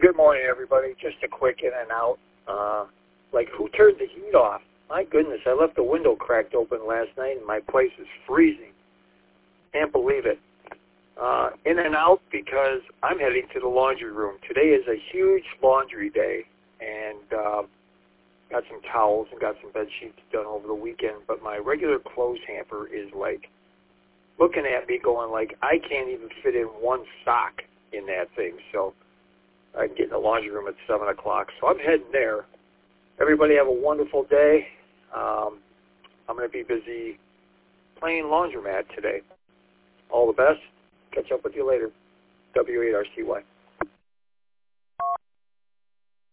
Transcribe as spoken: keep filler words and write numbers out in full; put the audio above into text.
Good morning, everybody. Just a quick in and out. Uh, like, who turned the heat off? My goodness, I left the window cracked open last night, and my place is freezing. Can't believe it. Uh, in and out because I'm heading to the laundry room. Today is a huge laundry day, and uh, got some towels and got some bed sheets done over the weekend, but my regular clothes hamper is, like, looking at me going, like, I can't even fit in one sock in that thing, so I can get in the laundry room at seven o'clock. So I'm heading there. Everybody have a wonderful day. Um, I'm going to be busy playing laundromat today. All the best. Catch up with you later. W eight R C Y.